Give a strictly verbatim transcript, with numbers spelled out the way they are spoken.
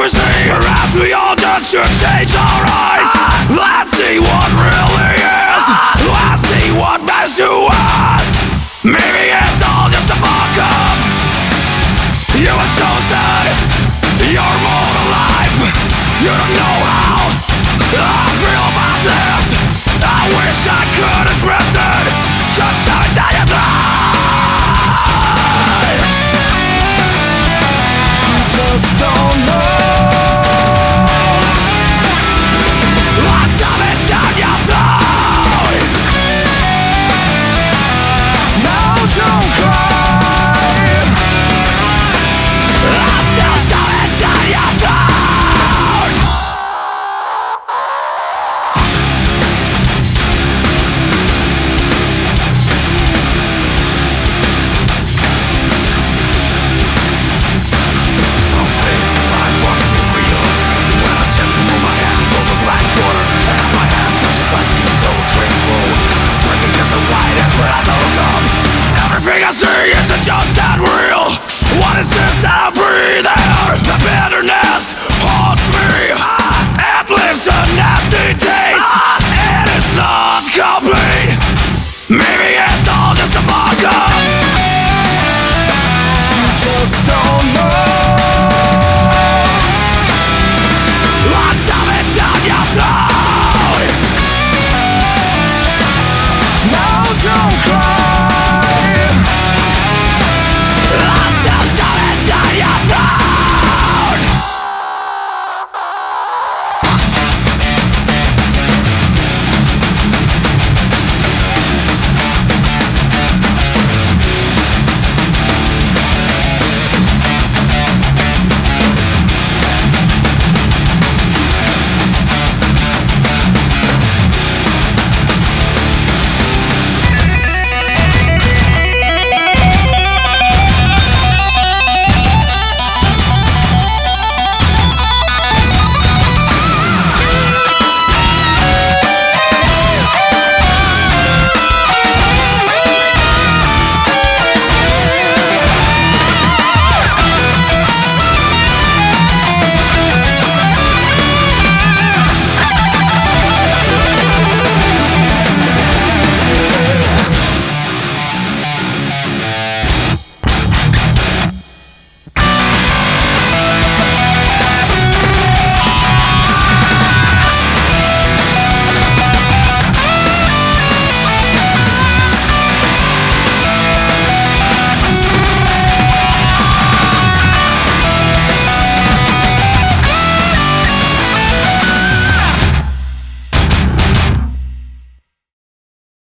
we see? Perhaps we all just should change our eyes. Let's see what really is. Let's see what matters to us. Maybe it's all just a fuck-up. You are so sad, you're more alive. You don't know how I feel about this. I wish I could express it. Just tell me that you die. You just don't know.